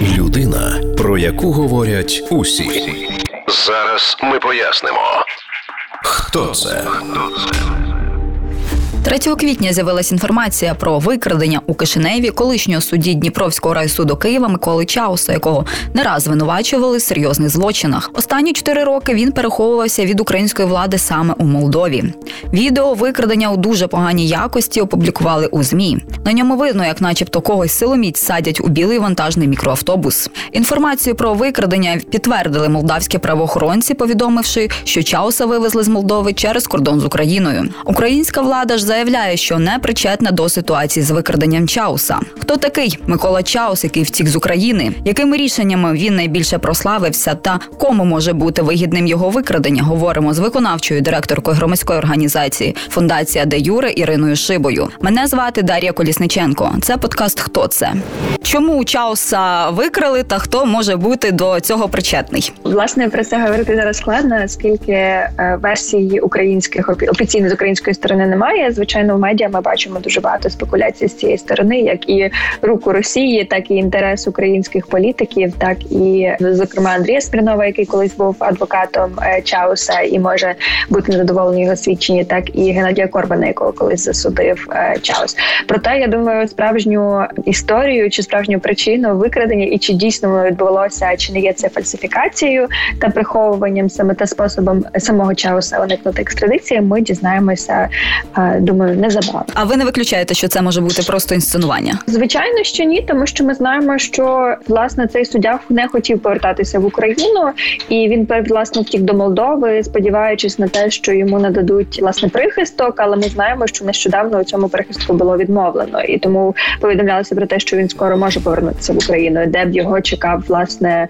Людина, про яку говорять усі. Зараз ми пояснимо, хто це. 3 квітня з'явилась інформація про викрадення у Кишиневі колишнього судді Дніпровського райсуду Києва Миколи Чауса, якого не раз звинувачували в серйозних злочинах. Останні 4 роки він переховувався від української влади саме у Молдові. Відео викрадення у дуже поганій якості опублікували у ЗМІ. На ньому видно, як начебто когось силоміць садять у білий вантажний мікроавтобус. Інформацію про викрадення підтвердили молдавські правоохоронці, повідомивши, що Чауса вивезли з Молдови через кордон з Україною. Українська влада ж заявляє, що не причетна до ситуації з викраденням Чауса. Хто такий Микола Чаус, який втік з України? Якими рішеннями він найбільше прославився та кому може бути вигідним його викрадення? Говоримо з виконавчою директоркою громадської організації «Фундація Де Юре» Іриною Шибою. Мене звати Дар'я Колісниченко. Це подкаст «Хто це?». Чому Чауса викрали та хто може бути до цього причетний? Власне, про це говорити зараз складно, оскільки версій українських офіційно з української сторони немає. Звичайно, в медіа ми бачимо дуже багато спекуляцій з цієї сторони, як і руку Росії, так і інтерес українських політиків, так і, зокрема, Андрія Смірнова, який колись був адвокатом Чауса і може бути незадоволений його свідченні, так і Геннадія Корбана, якого колись засудив Чаус. Проте, я думаю, справжню історію чи справжню причину викрадення і чи дійсно воно відбулося, чи не є це фальсифікацією та приховуванням саме та способом самого Чауса уникнути екстрадиції, ми дізнаємося, думаю, незабаром. А ви не виключаєте, що це може бути просто інсценування? Звичайно, що ні, тому що ми знаємо, що, власне, цей суддя не хотів повертатися в Україну, і він, власне, втік до Молдови, сподіваючись на те, що йому нададуть, власне, прихисток, але ми знаємо, що нещодавно у цьому прихистку було відмовлено, і тому повідомлялося про те, що він скоро може повернутися в Україну, де б його чекав, власне,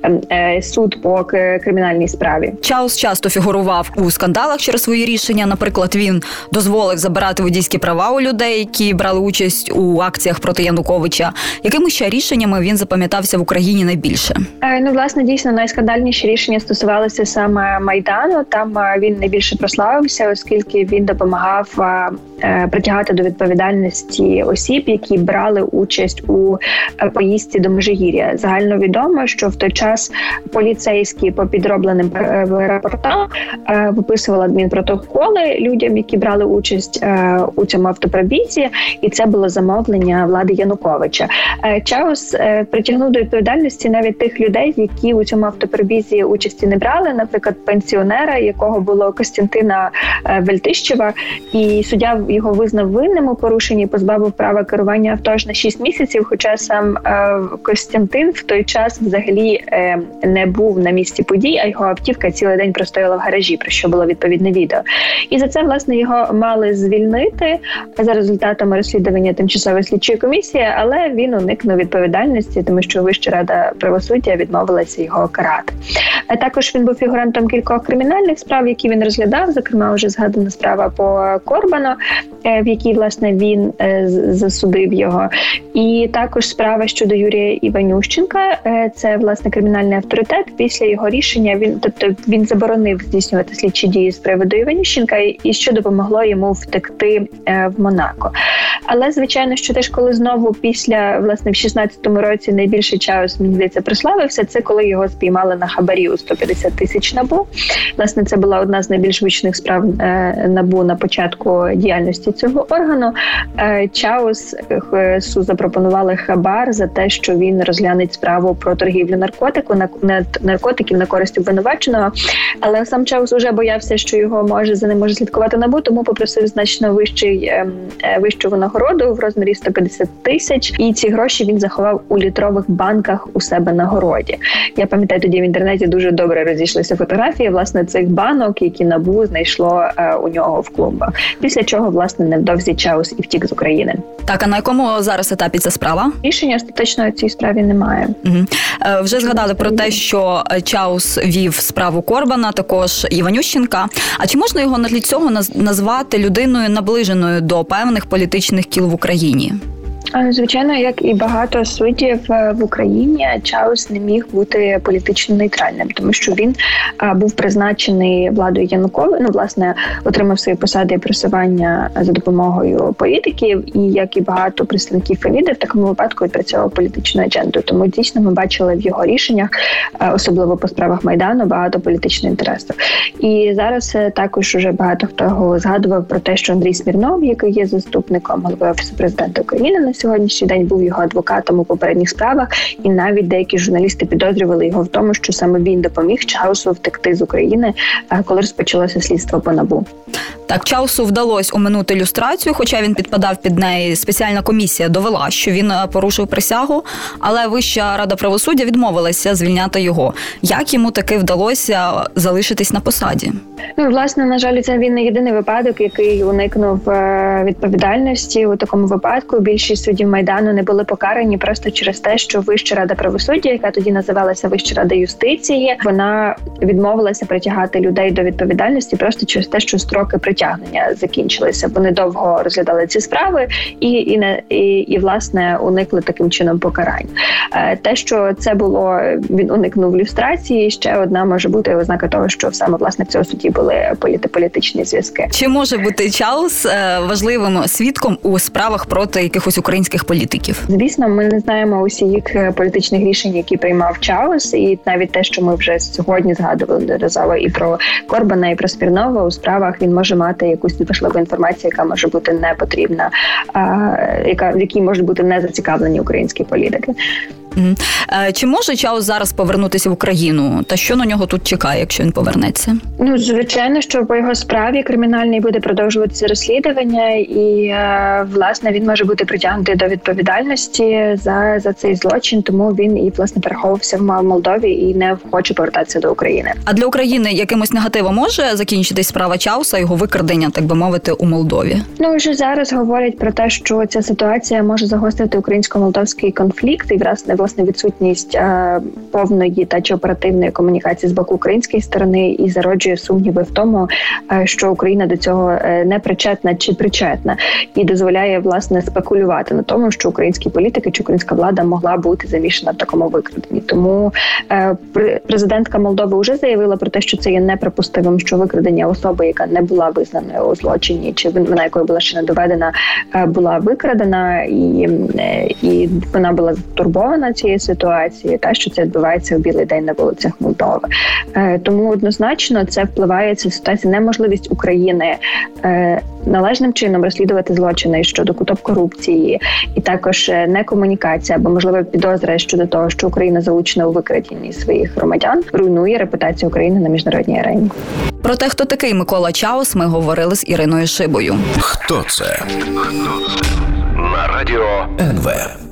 суд по кримінальній справі. Чаус часто фігурував у скандалах через свої рішення. Наприклад, він дозволив забирати водійські права у людей, які брали участь у акціях проти Януковича. Якими ще рішеннями він запам'ятався в Україні найбільше? Власне, дійсно, найскандальніші рішення стосувалися саме Майдану. Там він найбільше прославився, оскільки він допомагав притягати до відповідальності осіб, які брали участь у поїздці до Межигір'я. Загально відомо, що в той час поліцейські по підробленим рапортам виписували адмінпротоколи людям, які брали участь у цьому автопробізі, і це було замовлення влади Януковича. Чаус притягнув до відповідальності навіть тих людей, які у цьому автопробізі участі не брали, наприклад, пенсіонера, якого було Костянтина Вельтищева, і суддя його визнав винним у порушенні і позбавив права керування авто аж на 6 місяців, хоча сам Костянтин в той час взагалі не був на місці подій, а його автівка цілий день простояла в гаражі, про що було відповідне відео. І за це, власне, його мали звільнити за результатами розслідування тимчасової слідчої комісії, але він уникнув відповідальності, тому що Вища рада правосуддя відмовилася його карати. Також він був фігурантом кількох кримінальних справ, які він розглядав, зокрема, вже згадана справа по Корбану, в якій, власне, він засудив його. І також справа щодо Юрія Іванющенка, це, власне, кримінальний авторитет. Після його рішення він заборонив здійснювати слідчі дії з приводу Іванющенка, і що допомогло йому втекти в Монако. Але, звичайно, що теж коли знову після, власне, в 16-му році найбільше Чаус, мені здається, прославився, це коли його спіймали на хабарі у 150 тисяч НАБУ. Власне, це була одна з найбільш гучних справ НАБУ на початку діяльності цього органу. Чаусу запропонували хабар за те, що він розгляне справу про торгівлю наркотиків на користь обвинуваченого. Але сам Чаус уже боявся, що за ним може слідкувати НАБУ, тому попросив значно вищу винагороду в розмірі 150 тисяч. І ці гроші він заховав у літрових банках у себе на городі. Я пам'ятаю, тоді в інтернеті дуже добре розійшлися фотографії, власне, цих банок, які НАБУ знайшло у нього в клумбах. Після чого, власне, невдовзі Чаус і втік з України. Так, а на якому зараз етапі ця справа? Рішення остаточного цій справі немає. Угу. Вже згадали про те, що Чаус вів справу Корбана, також Іванющенка. А чи можна його на тлі цього назвати людиною, наближеною до певних політичних кіл в Україні? Звичайно, як і багато суддів в Україні, Чаус не міг бути політично нейтральним, тому що він був призначений владою Януковича, власне, отримав свої посади і просування за допомогою політиків, і як і багато представників Феміди, в такому випадку відпрацьовував політичну адженду. Тому дійсно ми бачили в його рішеннях, особливо по справах Майдану, багато політичного інтересу. І зараз також уже багато хто згадував про те, що Андрій Смірнов, який є заступником голови Офісу президента України на сьогоднішній день, був його адвокатом у попередніх справах, і навіть деякі журналісти підозрювали його в тому, що саме він допоміг Чаусу втекти з України, коли розпочалося слідство по НАБУ. Так, Чаусу вдалося оминути люстрацію, хоча він підпадав під неї. Спеціальна комісія довела, що він порушив присягу, але Вища рада правосуддя відмовилася звільняти його. Як йому таки вдалося залишитись на посаді? Власне, на жаль, це він не єдиний випадок, який уникнув відповідальності. У такому випадку більшість суддів Майдану не були покарані просто через те, що Вища рада правосуддя, яка тоді називалася Вища рада юстиції, вона відмовилася притягати людей до відповідальності просто через те, що строки притягнення закінчилися. Вони довго розглядали ці справи і власне, уникли таким чином покарань. Те, що це було, він уникнув люстрації, ще одна може бути ознака того, що саме власне в цього судді були політичні зв'язки. Чи може бути Чаус важливим свідком у справах проти якихось українських політиків? Звісно, ми не знаємо усіх політичних рішень, які приймав Чаус, і навіть те, що ми вже сьогодні згадували неодноразово і про Корбана, і про Смірнова, у справах він може мати якусь важливу інформацію, яка може бути не потрібна, в якій можуть бути не зацікавлені українські політики. Чи може Чаус зараз повернутися в Україну? Та що на нього тут чекає, якщо він повернеться? Звичайно, що по його справі кримінальній буде продовжуватися розслідування, і власне він може бути притягнутий до відповідальності за цей злочин, тому він і власне переховувався в Молдові і не хоче повертатися до України. А для України якимось негативом може закінчитись справа Чауса, його викрадення, так би мовити, у Молдові? Вже зараз говорять про те, що ця ситуація може загострити українсько-молдовський конфлікт і власне відсутність повної та чи оперативної комунікації з боку української сторони і зароджує сумніви в тому, що Україна до цього не причетна чи причетна, і дозволяє власне спекулювати на тому, що українські політики чи українська влада могла бути замішана в такому викраденні. Тому президентка Молдови вже заявила про те, що це є неприпустимим, що викрадення особи, яка не була визнана у злочині, чи вина якої була ще не доведена, була викрадена, і вона була стурбована цією ситуацією, та що це відбувається в білий день на вулицях Молдови. Тому однозначно це впливає, ця ситуація, неможливість України належним чином розслідувати злочини щодо куток корупції, і також некомунікація або можливо підозра щодо того, що Україна залучена у викраденні своїх громадян, руйнує репутацію України на міжнародній арені. Про те, хто такий Микола Чаус, ми говорили з Іриною Шибою. Хто це? На радіо НВ.